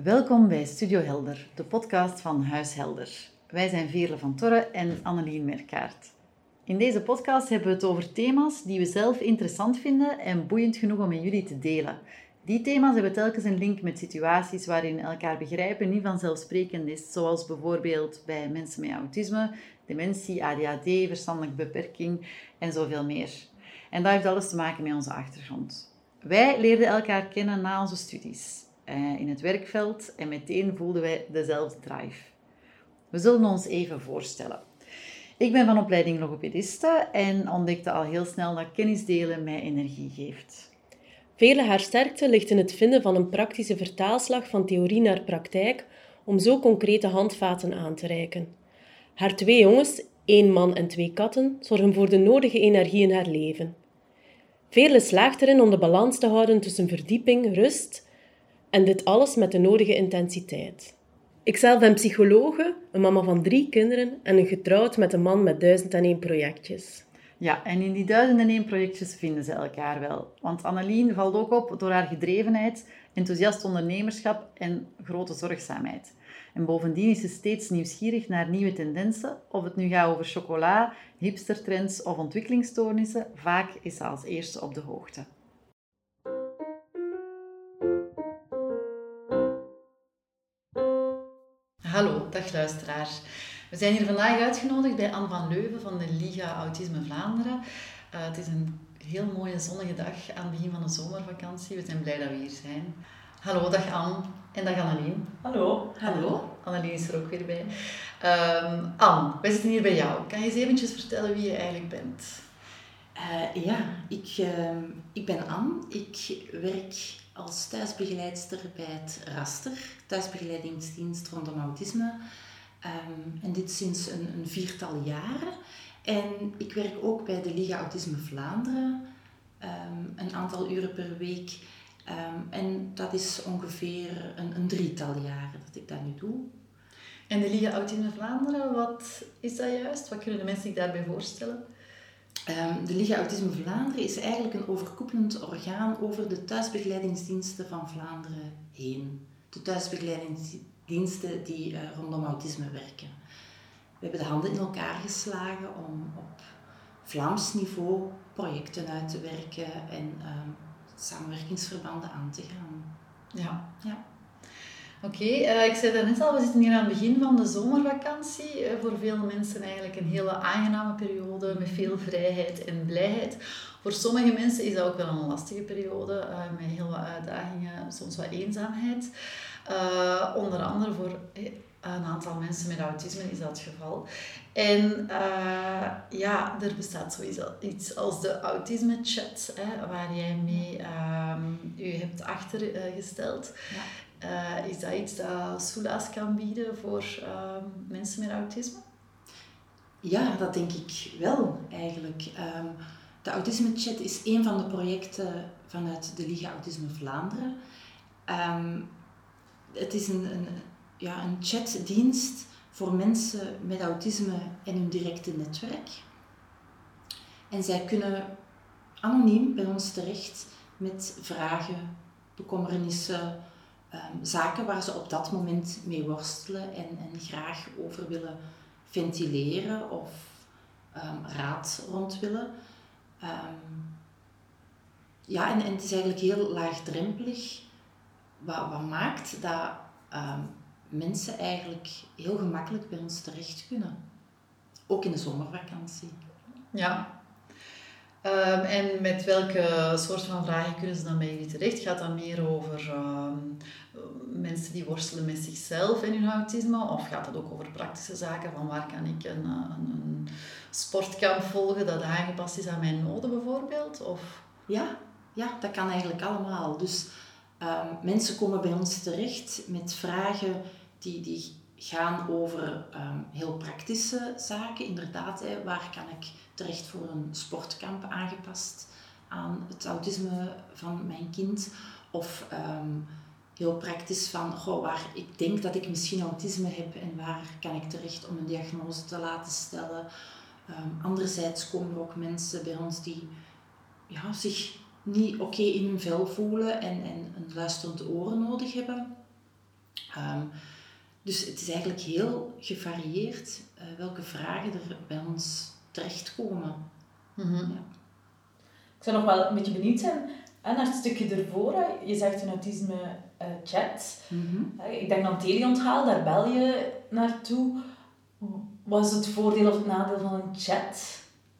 Welkom bij Studio Helder, de podcast van Huis Helder. Wij zijn Veerle van Torre en Annelien Merkaert. In deze podcast hebben we het over thema's die we zelf interessant vinden en boeiend genoeg om met jullie te delen. Die thema's hebben telkens een link met situaties waarin elkaar begrijpen niet vanzelfsprekend is, zoals bijvoorbeeld bij mensen met autisme, dementie, ADHD, verstandelijke beperking en zoveel meer. En dat heeft alles te maken met onze achtergrond. Wij leerden elkaar kennen na onze studies, in het werkveld, en meteen voelden wij dezelfde drive. We zullen ons even voorstellen. Ik ben van opleiding logopediste en ontdekte al heel snel dat kennis delen mij energie geeft. Veerle haar sterkte ligt in het vinden van een praktische vertaalslag van theorie naar praktijk om zo concrete handvaten aan te reiken. Haar 2 jongens, 1 man en 2 katten, zorgen voor de nodige energie in haar leven. Veerle slaagt erin om de balans te houden tussen verdieping, rust en dit alles met de nodige intensiteit. Ikzelf ben psychologe, een mama van 3 kinderen en getrouwd met een man met 1001 projectjes. Ja, en in die 1001 projectjes vinden ze elkaar wel. Want Annelien valt ook op door haar gedrevenheid, enthousiast ondernemerschap en grote zorgzaamheid. En bovendien is ze steeds nieuwsgierig naar nieuwe tendensen, of het nu gaat over chocola, hipstertrends of ontwikkelingsstoornissen. Vaak is ze als eerste op de hoogte. Hallo, dag luisteraar. We zijn hier vandaag uitgenodigd bij Anne van Leuven van de Liga Autisme Vlaanderen. Het is een heel mooie zonnige dag aan het begin van de zomervakantie. We zijn blij dat we hier zijn. Hallo, dag Anne en dag Annelien. Hallo. Hallo. Annelien is er ook weer bij. Anne, wij zitten hier bij jou. Kan je eens eventjes vertellen wie je eigenlijk bent? Ik ben Anne. Ik werk als thuisbegeleidster bij het Raster, thuisbegeleidingsdienst rondom autisme. En dit sinds een 4-tal jaren. En ik werk ook bij de Liga Autisme Vlaanderen, een aantal uren per week. En dat is ongeveer een 3-tal jaren dat ik dat nu doe. En de Liga Autisme Vlaanderen, wat is dat juist? Wat kunnen de mensen zich daarbij voorstellen? De Liga Autisme Vlaanderen is eigenlijk een overkoepelend orgaan over de thuisbegeleidingsdiensten van Vlaanderen heen. De thuisbegeleidingsdiensten die rondom autisme werken. We hebben de handen in elkaar geslagen om op Vlaams niveau projecten uit te werken en samenwerkingsverbanden aan te gaan. Ja. Oké, ik zei daarnet al, we zitten hier aan het begin van de zomervakantie. Voor veel mensen eigenlijk een hele aangename periode met veel vrijheid en blijheid. Voor sommige mensen is dat ook wel een lastige periode, met heel wat uitdagingen, soms wat eenzaamheid. Onder andere voor een aantal mensen met autisme is dat het geval. En er bestaat sowieso iets als de autisme-chat, waar jij mee je hebt achtergesteld. Ja. Is dat iets dat soelaas kan bieden voor mensen met autisme? Ja, dat denk ik wel eigenlijk. De Autisme-chat is een van de projecten vanuit de Liga Autisme Vlaanderen. Het is een chatdienst voor mensen met autisme en hun directe netwerk. En zij kunnen anoniem bij ons terecht met vragen, bekommernissen, zaken waar ze op dat moment mee worstelen en graag over willen ventileren of raad rond willen. En het is eigenlijk heel laagdrempelig, wat maakt dat mensen eigenlijk heel gemakkelijk bij ons terecht kunnen. Ook in de zomervakantie. Ja. En met welke soort van vragen kunnen ze dan bij jullie terecht? Gaat dat meer over mensen die worstelen met zichzelf en hun autisme? Of gaat het ook over praktische zaken? Van waar kan ik een sportkamp volgen dat aangepast is aan mijn noden bijvoorbeeld? Of... Ja, dat kan eigenlijk allemaal. Dus mensen komen bij ons terecht met vragen die gaan over heel praktische zaken. Inderdaad, waar kan ik terecht voor een sportkamp aangepast aan het autisme van mijn kind? Of heel praktisch van, waar ik denk dat ik misschien autisme heb en waar kan ik terecht om een diagnose te laten stellen. Anderzijds komen er ook mensen bij ons die zich niet oké in hun vel voelen en een luisterend oor nodig hebben. Dus het is eigenlijk heel gevarieerd welke vragen er bij ons terechtkomen. Mm-hmm. Ja. Ik zou nog wel een beetje benieuwd zijn naar het stukje ervoor. Je zegt een autisme-chat. Ik denk aan teleonthaal, daar bel je naartoe. Wat is het voordeel of het nadeel van een chat?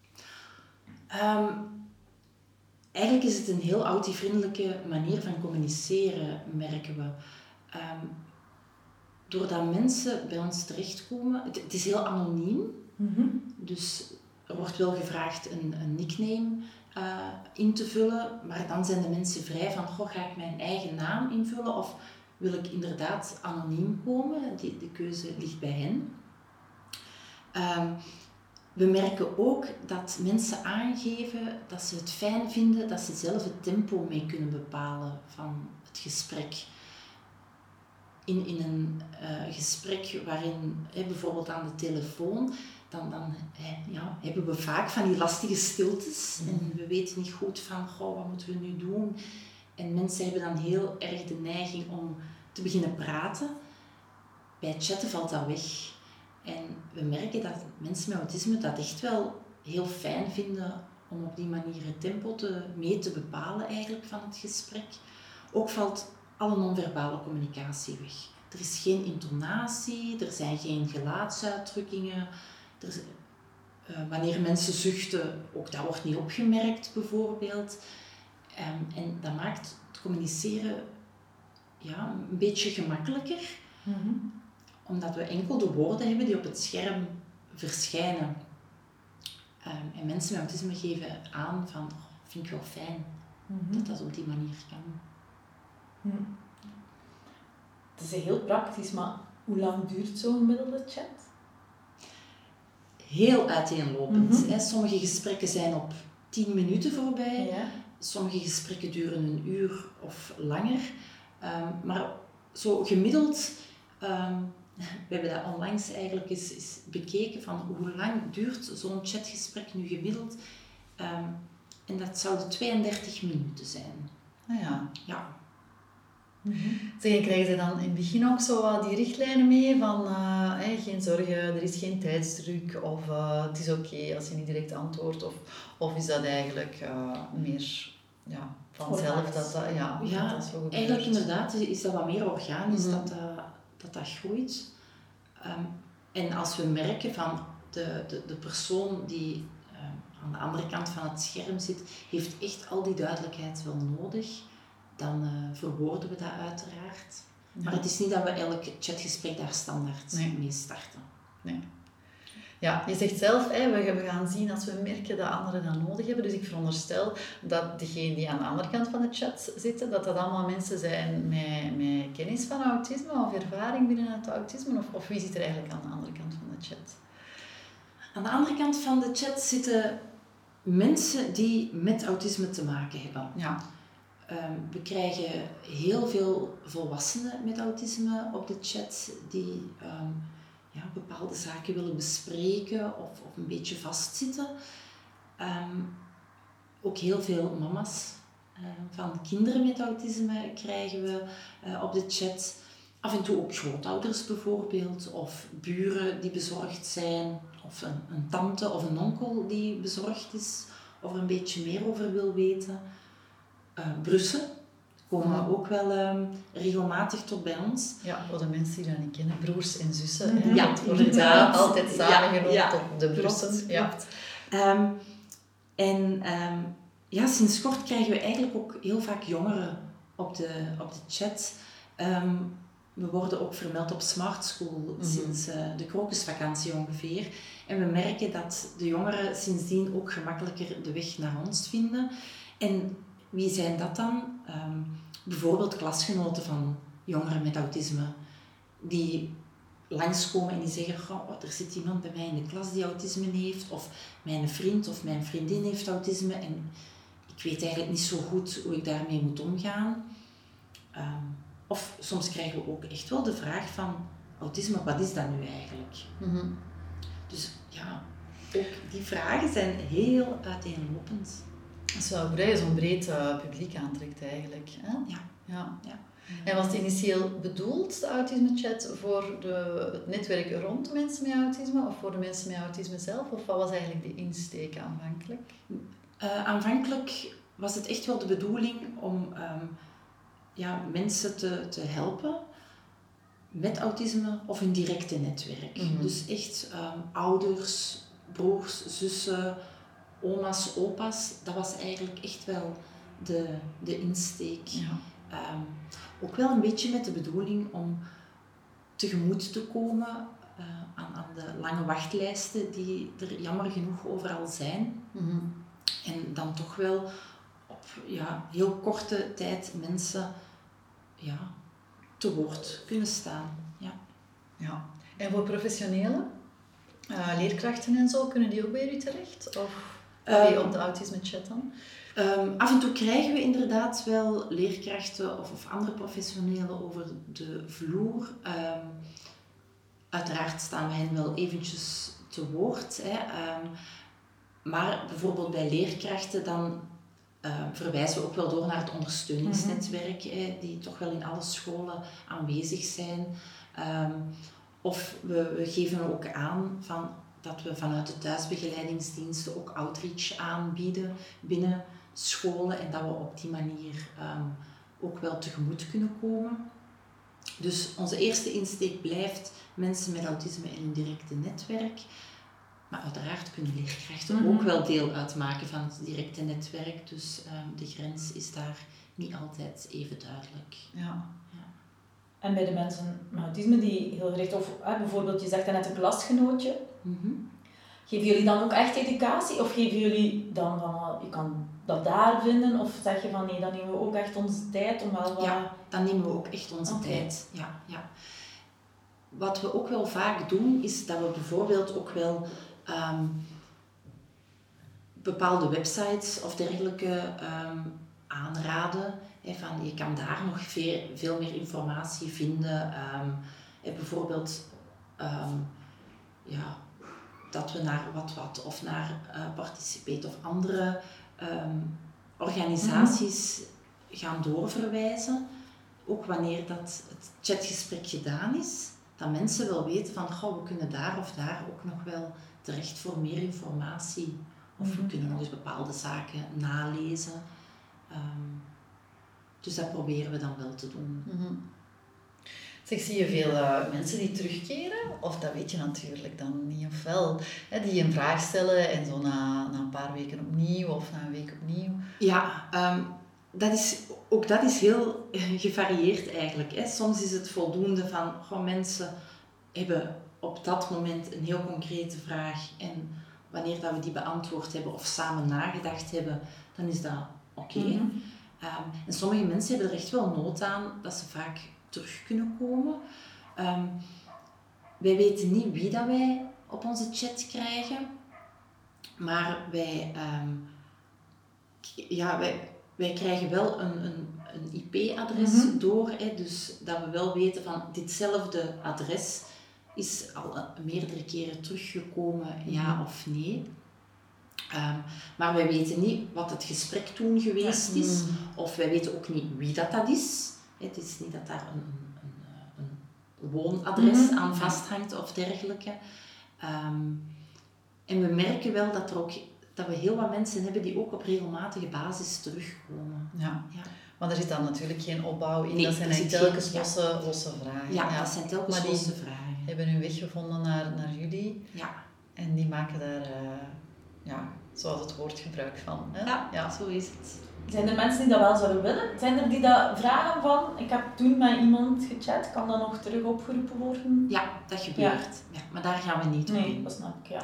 Eigenlijk is het een heel autievriendelijke manier van communiceren, merken we. Doordat mensen bij ons terechtkomen, het is heel anoniem. Dus er wordt wel gevraagd een nickname in te vullen, maar dan zijn de mensen vrij van, ga ik mijn eigen naam invullen of wil ik inderdaad anoniem komen? De keuze ligt bij hen. We merken ook dat mensen aangeven dat ze het fijn vinden dat ze zelf het tempo mee kunnen bepalen van het gesprek. In een gesprek waarin, bijvoorbeeld aan de telefoon, dan hebben we vaak van die lastige stiltes en we weten niet goed van, wat moeten we nu doen? En mensen hebben dan heel erg de neiging om te beginnen praten. Bij chatten valt dat weg. En we merken dat mensen met autisme dat echt wel heel fijn vinden om op die manier het tempo mee te bepalen eigenlijk van het gesprek. Ook valt alle non-verbale communicatie weg. Er is geen intonatie, er zijn geen gelaatsuitdrukkingen. Wanneer mensen zuchten, ook dat wordt niet opgemerkt bijvoorbeeld. En dat maakt het communiceren een beetje gemakkelijker. Omdat we enkel de woorden hebben die op het scherm verschijnen. En mensen met autisme geven aan van, vind ik wel fijn dat dat op die manier kan. Het is heel praktisch, maar hoe lang duurt zo'n gemiddelde chat? Heel uiteenlopend. Sommige gesprekken zijn op 10 minuten voorbij. Ja. Sommige gesprekken duren een uur of langer. Maar zo gemiddeld... we hebben dat onlangs eigenlijk eens bekeken van hoe lang duurt zo'n chatgesprek nu gemiddeld. En dat zouden 32 minuten zijn. Ja. Zeg, krijgen ze dan in het begin ook zo die richtlijnen mee van geen zorgen, er is geen tijdsdruk of het is oké als je niet direct antwoordt of is dat eigenlijk meer vanzelf dat zo gebeurt? Eigenlijk inderdaad is dat wat meer organisch dat groeit. En als we merken van de persoon die aan de andere kant van het scherm zit, heeft echt al die duidelijkheid wel nodig, dan verwoorden we dat uiteraard. Maar het is niet dat we elk chatgesprek daar standaard mee starten. Nee. Ja, je zegt zelf, we gaan zien als we merken dat anderen dat nodig hebben. Dus ik veronderstel dat degenen die aan de andere kant van de chat zitten, dat allemaal mensen zijn met kennis van autisme of ervaring binnen het autisme. Of wie zit er eigenlijk aan de andere kant van de chat? Aan de andere kant van de chat zitten mensen die met autisme te maken hebben. Ja. We krijgen heel veel volwassenen met autisme op de chat die bepaalde zaken willen bespreken of een beetje vastzitten. Ook heel veel mama's van kinderen met autisme krijgen we op de chat. Af en toe ook grootouders bijvoorbeeld, of buren die bezorgd zijn, of een tante of een onkel die bezorgd is, of er een beetje meer over wil weten. Brussen komen ook wel regelmatig tot bij ons. Ja, voor de mensen die dat niet kennen, broers en zussen. Ja, het wordt inderdaad altijd samengenoemd tot de Brussen. Klopt. Sinds kort krijgen we eigenlijk ook heel vaak jongeren op de chat. We worden ook vermeld op Smart School sinds de krokusvakantie ongeveer. En we merken dat de jongeren sindsdien ook gemakkelijker de weg naar ons vinden. En wie zijn dat dan? Bijvoorbeeld klasgenoten van jongeren met autisme die langskomen en die zeggen, er zit iemand bij mij in de klas die autisme heeft, of mijn vriend of mijn vriendin heeft autisme en ik weet eigenlijk niet zo goed hoe ik daarmee moet omgaan. Of soms krijgen we ook echt wel de vraag van, autisme, wat is dat nu eigenlijk? Dus ja, ook die vragen zijn heel uiteenlopend. Dat is wel goed dat je zo'n breed publiek aantrekt eigenlijk. Hè? Ja. En was het initieel bedoeld, de autisme-chat, voor het netwerk rond mensen met autisme of voor de mensen met autisme zelf? Of wat was eigenlijk de insteek aanvankelijk? Aanvankelijk was het echt wel de bedoeling om mensen te helpen met autisme of hun directe netwerk. Mm-hmm. Dus echt ouders, broers, zussen, oma's, opa's, dat was eigenlijk echt wel de insteek. Ja. Ook wel een beetje met de bedoeling om tegemoet te komen aan de lange wachtlijsten die er jammer genoeg overal zijn. Mm-hmm. En dan toch wel op heel korte tijd mensen te woord kunnen staan. Ja. En voor professionelen, leerkrachten en zo, kunnen die ook bij u terecht? Of op de autisme-chat dan? Af en toe krijgen we inderdaad wel leerkrachten of andere professionelen over de vloer. Uiteraard staan wij hen wel eventjes te woord. Maar bijvoorbeeld bij leerkrachten dan verwijzen we ook wel door naar het ondersteuningsnetwerk, die toch wel in alle scholen aanwezig zijn. Of we geven ook aan dat we vanuit de thuisbegeleidingsdiensten ook outreach aanbieden binnen scholen en dat we op die manier ook wel tegemoet kunnen komen. Dus onze eerste insteek blijft mensen met autisme en hun directe netwerk. Maar uiteraard kunnen leerkrachten ook wel deel uitmaken van het directe netwerk. Dus de grens is daar niet altijd even duidelijk. Ja. En bij de mensen met autisme die heel gericht, of bijvoorbeeld je zegt net een klasgenootje, geven jullie dan ook echt educatie? Of geven jullie dan van, je kan dat daar vinden? Of zeg je van nee, dan nemen we ook echt onze tijd om wel wat... Ja, dan nemen we ook echt onze tijd. Ja. Wat we ook wel vaak doen, is dat we bijvoorbeeld ook wel bepaalde websites of dergelijke aanraden. Van, je kan daar nog veel meer informatie vinden. Bijvoorbeeld dat we naar Wat of naar Participate of andere organisaties gaan doorverwijzen. Ook wanneer dat het chatgesprek gedaan is, dat mensen wel weten van we kunnen daar of daar ook nog wel terecht voor meer informatie. Of we kunnen nog eens bepaalde zaken nalezen. Dus dat proberen we dan wel te doen. Zeg, zie je veel mensen die terugkeren? Of dat weet je natuurlijk dan niet, of wel? Die een vraag stellen en zo na een paar weken opnieuw of na een week opnieuw? Ja, dat is heel gevarieerd eigenlijk. Soms is het voldoende van mensen hebben op dat moment een heel concrete vraag en wanneer dat we die beantwoord hebben of samen nagedacht hebben, dan is dat oké. En sommige mensen hebben er echt wel nood aan dat ze vaak terug kunnen komen. Wij weten niet wie dat wij op onze chat krijgen, maar wij krijgen wel een IP-adres door, dus dat we wel weten van ditzelfde adres is al meerdere keren teruggekomen, ja of nee. Maar wij weten niet wat het gesprek toen geweest is, of wij weten ook niet wie dat is. Het is niet dat daar een woonadres aan vasthangt of dergelijke. En we merken wel dat we heel wat mensen hebben die ook op regelmatige basis terugkomen. Ja. Maar er zit dan natuurlijk geen opbouw in, nee, dat zijn eigenlijk telkens losse vragen. Ja, dat zijn telkens losse vragen. Hebben hun weg gevonden naar jullie. Ja. En die maken daar, zoals het woord, gebruik van. Hè? Ja, zo is het. Zijn er mensen die dat wel zouden willen? Zijn er die dat vragen van, ik heb toen met iemand gechat, kan dat nog terug opgeroepen worden? Ja, dat gebeurt. Ja, maar daar gaan we niet op in. Nee, dat snap ik, ja. Nee.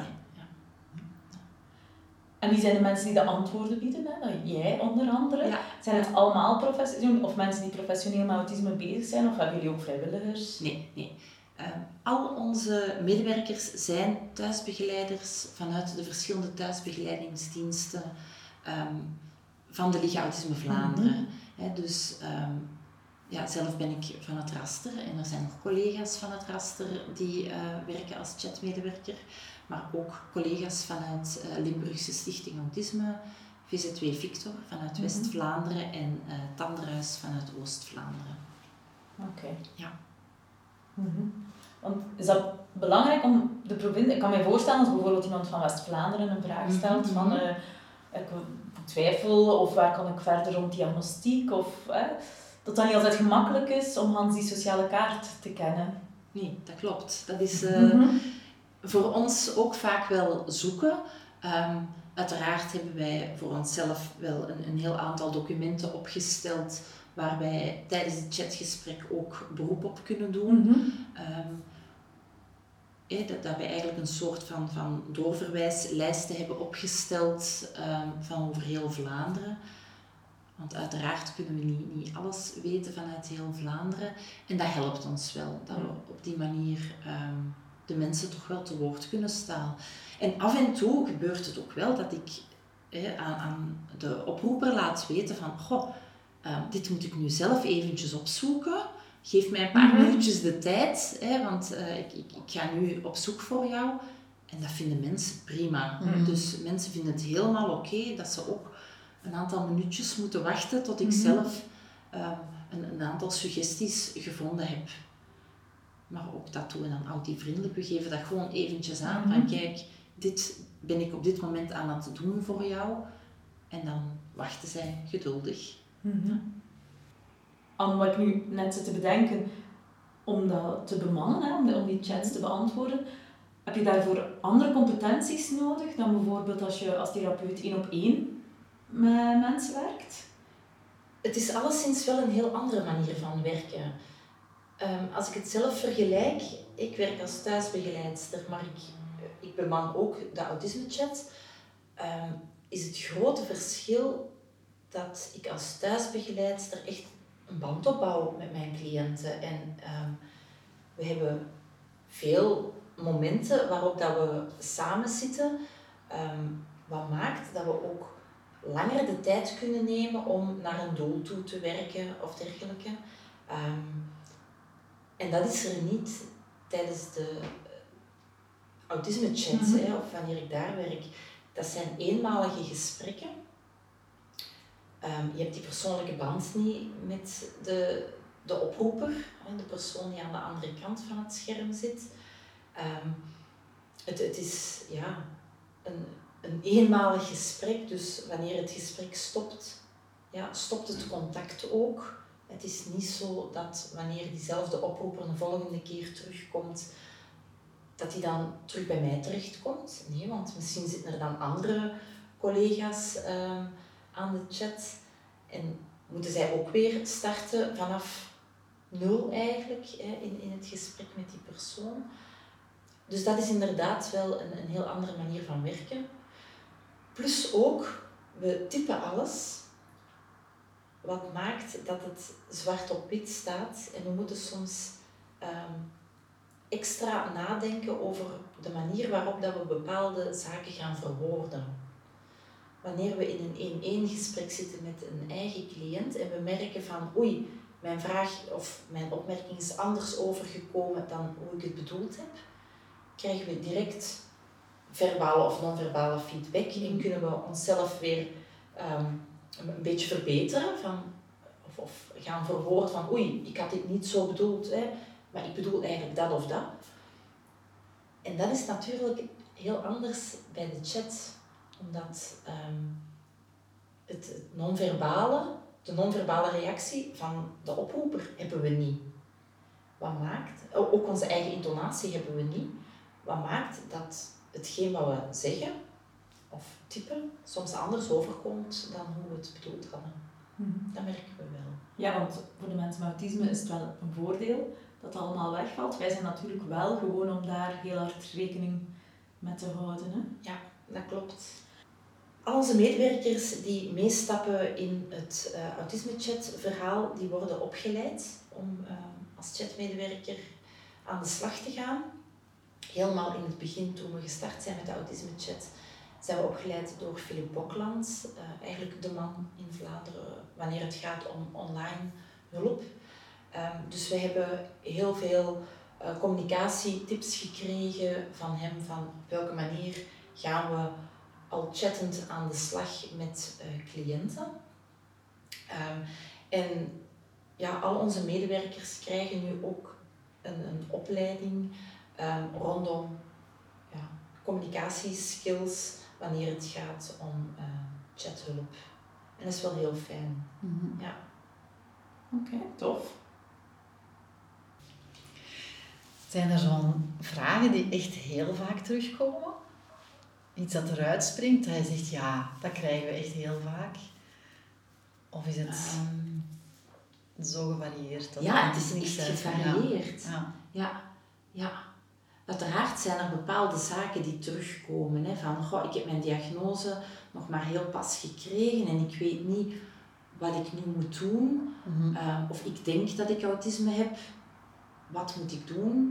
En wie zijn de mensen die de antwoorden bieden? Hè? Jij onder andere. Ja. Zijn het allemaal professioneel of mensen die professioneel met autisme bezig zijn? Of hebben jullie ook vrijwilligers? Nee. Al onze medewerkers zijn thuisbegeleiders vanuit de verschillende thuisbegeleidingsdiensten van de Liga Autisme Vlaanderen. Dus zelf ben ik van het raster en er zijn nog collega's van het raster die werken als chatmedewerker. Maar ook collega's vanuit Limburgse Stichting Autisme, VZW Victor vanuit West-Vlaanderen en Tanderhuis vanuit Oost-Vlaanderen. Oké. Ja. Want is dat belangrijk om de provincie... Ik kan me voorstellen als bijvoorbeeld iemand van West-Vlaanderen een vraag stelt van... ik twijfel of waar kan ik verder rond diagnostiek of... dat dat niet altijd gemakkelijk is om Hans die sociale kaart te kennen. Nee, dat klopt. Dat is voor ons ook vaak wel zoeken. Uiteraard hebben wij voor onszelf wel een heel aantal documenten opgesteld waar wij tijdens het chatgesprek ook beroep op kunnen doen. Dat wij eigenlijk een soort van doorverwijslijsten hebben opgesteld van over heel Vlaanderen. Want uiteraard kunnen we niet alles weten vanuit heel Vlaanderen. En dat helpt ons wel, dat we op die manier de mensen toch wel te woord kunnen staan. En af en toe gebeurt het ook wel dat ik aan de oproeper laat weten van... Goh, dit moet ik nu zelf eventjes opzoeken. Geef mij een paar minuutjes de tijd, want ik ga nu op zoek voor jou. En dat vinden mensen prima. Dus mensen vinden het helemaal oké dat ze ook een aantal minuutjes moeten wachten tot ik zelf een aantal suggesties gevonden heb. Maar ook dat doen we dan audiovriendelijk. We geven dat gewoon eventjes aan van kijk, dit ben ik op dit moment aan het doen voor jou. En dan wachten zij geduldig. Anne, wat ik nu net zit te bedenken, om dat te bemannen, om die chats te beantwoorden, heb je daarvoor andere competenties nodig dan bijvoorbeeld als je als therapeut 1-op-1 met mensen werkt? Het is alleszins wel een heel andere manier van werken. Als ik het zelf vergelijk, ik werk als thuisbegeleidster, maar ik beman ook de autisme-chat, is het grote verschil dat ik als thuisbegeleidster echt een band opbouw met mijn cliënten. En we hebben veel momenten waarop dat we samen zitten, wat maakt dat we ook langer de tijd kunnen nemen om naar een doel toe te werken of dergelijke. En dat is er niet tijdens de autisme-chats, of wanneer ik daar werk. Dat zijn eenmalige gesprekken. Je hebt die persoonlijke band niet met de oproeper, de persoon die aan de andere kant van het scherm zit. Het is een eenmalig gesprek, dus wanneer het gesprek stopt, stopt het contact ook. Het is niet zo dat wanneer diezelfde oproeper de volgende keer terugkomt, dat hij dan terug bij mij terechtkomt. Nee, want misschien zitten er dan andere collega's aan de chat en moeten zij ook weer starten vanaf nul eigenlijk in het gesprek met die persoon. Dus dat is inderdaad wel een heel andere manier van werken. Plus ook, we typen alles, wat maakt dat het zwart op wit staat. En we moeten soms extra nadenken over de manier waarop dat we bepaalde zaken gaan verwoorden. Wanneer we in een 1-1 gesprek zitten met een eigen cliënt en we merken van oei, mijn vraag of mijn opmerking is anders overgekomen dan hoe ik het bedoeld heb, krijgen we direct verbale of non-verbale feedback en kunnen we onszelf weer een beetje verbeteren of gaan verwoorden van oei, ik had dit niet zo bedoeld, maar ik bedoel eigenlijk dat of dat. En dat is natuurlijk heel anders bij de chat, omdat de non-verbale reactie van de oproeper hebben we niet. Wat maakt, ook onze eigen intonatie hebben we niet. Wat maakt dat hetgeen wat we zeggen of typen soms anders overkomt dan hoe we het bedoeld hadden. Dat merken we wel. Ja, want voor de mensen met autisme is het wel een voordeel dat het allemaal wegvalt. Wij zijn natuurlijk wel gewoon om daar heel hard rekening met te houden. Hè? Ja, dat klopt. Al onze medewerkers die meestappen in het autisme-chat-verhaal, die worden opgeleid om als chatmedewerker aan de slag te gaan. Helemaal in het begin, toen we gestart zijn met de autisme-chat, zijn we opgeleid door Philip Bokland, eigenlijk de man in Vlaanderen wanneer het gaat om online hulp. Dus we hebben heel veel communicatietips gekregen van hem, van op welke manier gaan we al chattend aan de slag met cliënten. En ja, al onze medewerkers krijgen nu ook een opleiding rondom communicatieskills wanneer het gaat om chathulp. En dat is wel heel fijn. Mm-hmm. Ja. Oké, tof. Zijn er zo'n vragen die echt heel vaak terugkomen? Iets dat eruit springt, dat je zegt, ja, dat krijgen we echt heel vaak. Of is het zo gevarieerd? Ja, het is echt gevarieerd. Ja. Uiteraard zijn er bepaalde zaken die terugkomen. Hè, van, ik heb mijn diagnose nog maar heel pas gekregen en ik weet niet wat ik nu moet doen. Mm-hmm. Of ik denk dat ik autisme heb. Wat moet ik doen?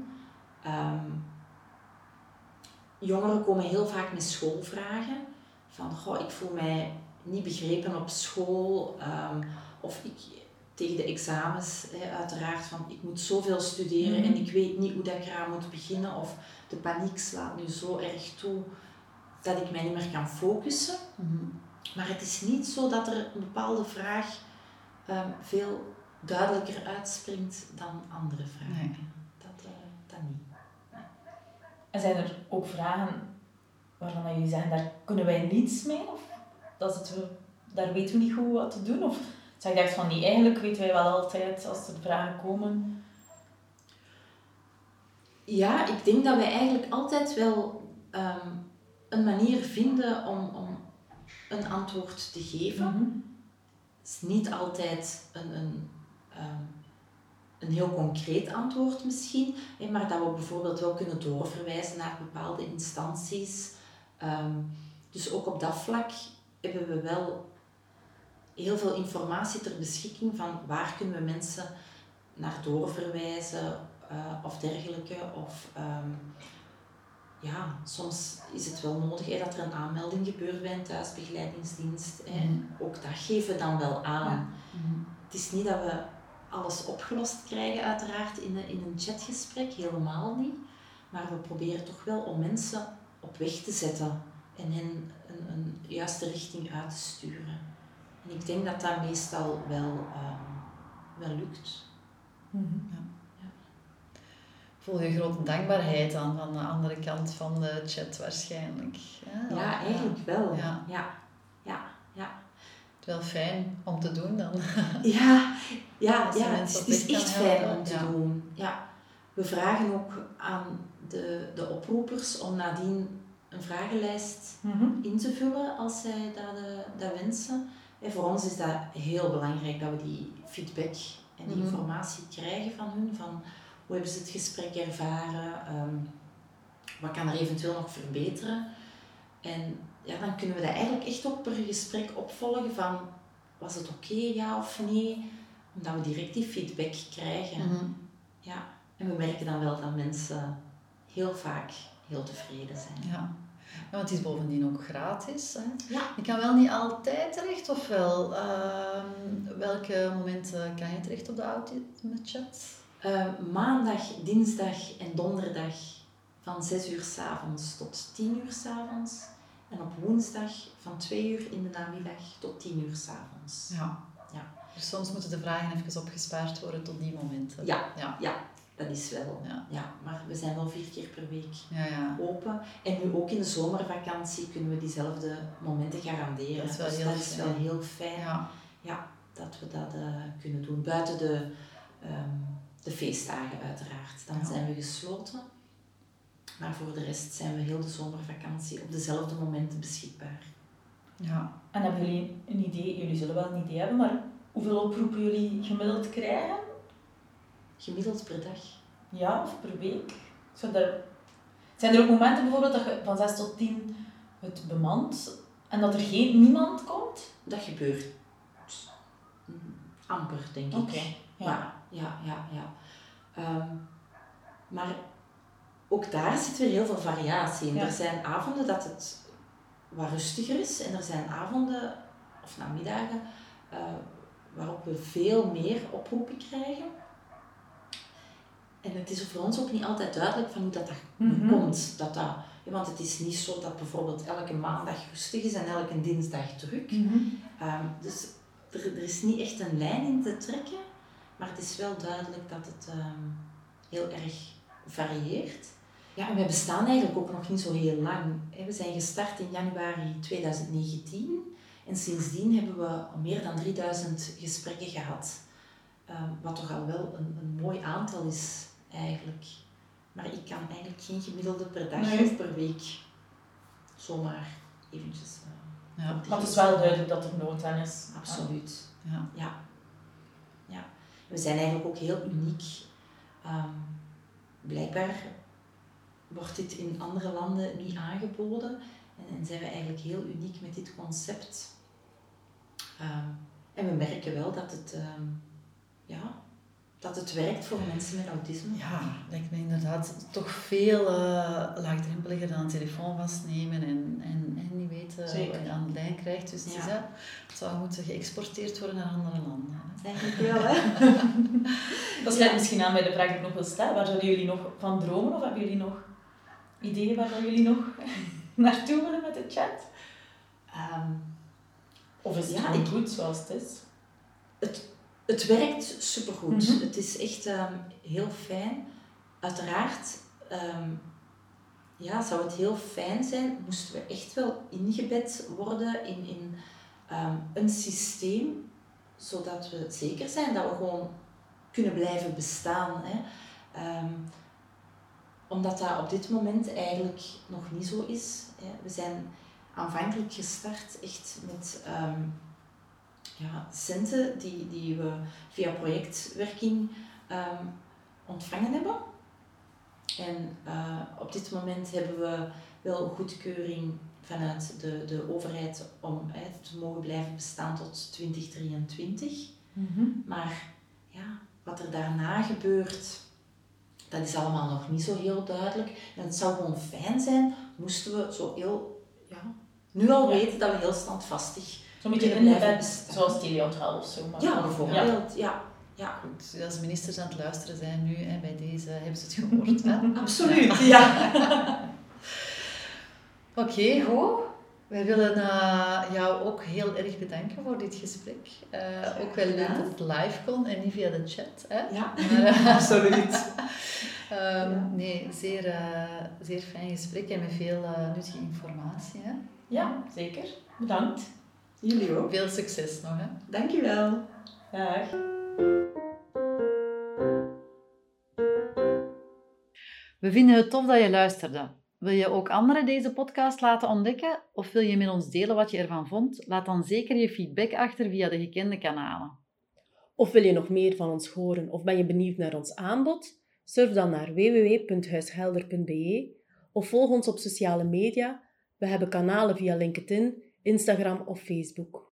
Jongeren komen heel vaak met schoolvragen. Van, ik voel mij niet begrepen op school. Of ik tegen de examens, uiteraard, van ik moet zoveel studeren en ik weet niet hoe dat ik eraan moet beginnen. Of de paniek slaat nu zo erg toe dat ik mij niet meer kan focussen. Mm-hmm. Maar het is niet zo dat er een bepaalde vraag veel duidelijker uitspringt dan andere vragen. Nee. Dat niet. En zijn er ook vragen waarvan jullie zeggen, daar kunnen wij niets mee? Of daar weten we niet goed wat te doen? Of zeg je echt van, nee, eigenlijk weten wij wel altijd als er vragen komen? Ja, ik denk dat wij eigenlijk altijd wel een manier vinden om een antwoord te geven. Mm-hmm. Het is niet altijd een heel concreet antwoord misschien, maar dat we bijvoorbeeld wel kunnen doorverwijzen naar bepaalde instanties. Dus ook op dat vlak hebben we wel heel veel informatie ter beschikking van waar kunnen we mensen naar doorverwijzen of dergelijke. Of soms is het wel nodig dat er een aanmelding gebeurt bij een thuisbegeleidingsdienst. Ook dat geven we dan wel aan. Ja. Mm-hmm. Het is niet dat we alles opgelost krijgen uiteraard in een chatgesprek, helemaal niet. Maar we proberen toch wel om mensen op weg te zetten en hen een juiste richting uit te sturen. En ik denk dat dat meestal wel lukt. Mm-hmm. Voel je grote dankbaarheid aan van de andere kant van de chat waarschijnlijk. Ja, eigenlijk wel. Ja. Het is wel fijn om te doen dan. Het is echt fijn om te doen. Ja. We vragen ook aan de oproepers om nadien een vragenlijst in te vullen als zij dat wensen. En voor ons is dat heel belangrijk dat we die feedback en die informatie krijgen van hun. Van hoe hebben ze het gesprek ervaren? Wat kan er eventueel nog verbeteren? En dan kunnen we dat eigenlijk echt ook per gesprek opvolgen van was het oké, ja of nee? Omdat we direct die feedback krijgen. Mm-hmm. Ja. En we merken dan wel dat mensen heel vaak heel tevreden zijn. Ja, want het is bovendien ook gratis. Hè? Ja. Je kan wel niet altijd terecht, of wel? Welke momenten kan je terecht op de autisme-chat? Maandag, dinsdag en donderdag van 6 uur 's avonds tot 10 uur 's avonds. En op woensdag van 2 uur in de namiddag tot 10 uur 's avonds. Ja. Dus soms moeten de vragen even opgespaard worden tot die momenten. Ja, dat is wel. Ja, maar we zijn wel 4 keer per week open. En nu ook in de zomervakantie kunnen we diezelfde momenten garanderen. Dat is wel heel fijn. Ja, dat we dat kunnen doen. Buiten de feestdagen uiteraard. Dan zijn we gesloten. Maar voor de rest zijn we heel de zomervakantie op dezelfde momenten beschikbaar. Ja. En hebben jullie een idee? Jullie zullen wel een idee hebben, maar hoeveel oproepen jullie gemiddeld krijgen? Gemiddeld per dag. Ja, of per week? Zijn er ook momenten bijvoorbeeld dat je van 6 tot 10 het bemant en dat er niemand komt? Dat gebeurt amper, denk ik. Oké. Ja. Maar ook daar zit weer heel veel variatie in. Ja. Er zijn avonden dat het wat rustiger is en er zijn avonden of namiddagen waarop we veel meer oproepen krijgen. En het is voor ons ook niet altijd duidelijk van hoe dat komt. Want het is niet zo dat bijvoorbeeld elke maandag rustig is en elke dinsdag druk. Dus er is niet echt een lijn in te trekken, maar het is wel duidelijk dat het heel erg varieert. Ja, en wij bestaan eigenlijk ook nog niet zo heel lang. We zijn gestart in januari 2019 en sindsdien hebben we al meer dan 3000 gesprekken gehad. Wat toch al wel een mooi aantal is eigenlijk. Maar ik kan eigenlijk geen gemiddelde per dag of per week zomaar eventjes... Maar het is wel duidelijk dat er nood aan is. Absoluut. Ja. We zijn eigenlijk ook heel uniek. Blijkbaar wordt dit in andere landen niet aangeboden. En zijn we eigenlijk heel uniek met dit concept. En we merken wel dat het werkt voor mensen met autisme. Ja, lijkt me inderdaad toch veel laagdrempeliger dan een telefoon vastnemen en niet weten wat je aan de lijn krijgt. Dus het zou moeten geëxporteerd worden naar andere landen. Eigenlijk wel, hè? Dat sluit misschien aan bij de vraag die ik nog wil stellen. Waar zouden jullie nog van dromen of hebben jullie nog ideeën waar jullie nog naartoe willen met de chat? Of is het gewoon goed zoals het is? Het werkt supergoed. Het is echt heel fijn. Uiteraard zou het heel fijn zijn, moesten we echt wel ingebed worden in een systeem, zodat we zeker zijn dat we gewoon kunnen blijven bestaan. Hè. Omdat dat op dit moment eigenlijk nog niet zo is. Hè. We zijn aanvankelijk gestart echt met... centen die we via projectwerking ontvangen hebben. En op dit moment hebben we wel goedkeuring vanuit de overheid om te mogen blijven bestaan tot 2023. Maar wat er daarna gebeurt, dat is allemaal nog niet zo heel duidelijk. En het zou gewoon fijn zijn, moesten we zo heel, nu al weten dat we heel standvastig zo'n beetje in de wet, zoals teleonthaal of zo. Maar ja, bijvoorbeeld. Ja. Goed, als de ministers aan het luisteren zijn nu, bij deze hebben ze het gehoord. Hè? Absoluut, ja. Oké, goed. Wij willen jou ook heel erg bedanken voor dit gesprek. Ook wel leuk dat het live kon en niet via de chat. Hè? Ja, maar, absoluut. Nee, zeer fijn gesprek en met veel nuttige informatie. Hè? Ja, zeker. Bedankt. Jullie ook. Veel succes nog. Hè? Dankjewel. Dag. We vinden het tof dat je luisterde. Wil je ook anderen deze podcast laten ontdekken? Of wil je met ons delen wat je ervan vond? Laat dan zeker je feedback achter via de gekende kanalen. Of wil je nog meer van ons horen of ben je benieuwd naar ons aanbod? Surf dan naar www.huishelder.be of volg ons op sociale media. We hebben kanalen via LinkedIn, Instagram of Facebook.